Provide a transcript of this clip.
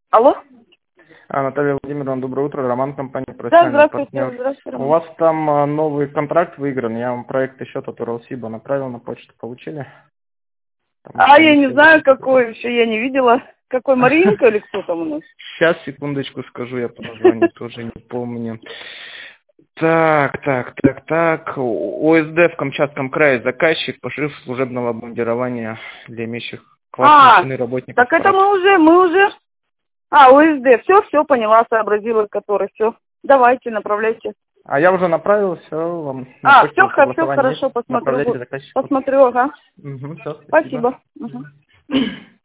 Алло? Наталья Владимировна, доброе утро. Роман, компания Да, «Профессиональный здравствуйте, партнер». здравствуйте, У Роман. вас там новый контракт выигран. Я вам проект счета от Уралсиба направил на почту. Получили? Там Я не комиссия знаю, вычислена. какой еще, я не видела. Какой, Маринка или кто там у нас? Сейчас, секундочку скажу, я по названию тоже не помню. Так. ОСД в Камчатском крае. Заказчик, пошив служебного обмундирования для имеющих класс мужчин и работников. Так это мы уже. ОСД, все, поняла, сообразила, который, все. Давайте, направляйте. А я уже направил, все вам на почту Все согласование хорошо, есть. посмотрю. Направляйте заказчику. Посмотрю, ага. Угу, все, Спасибо. Угу.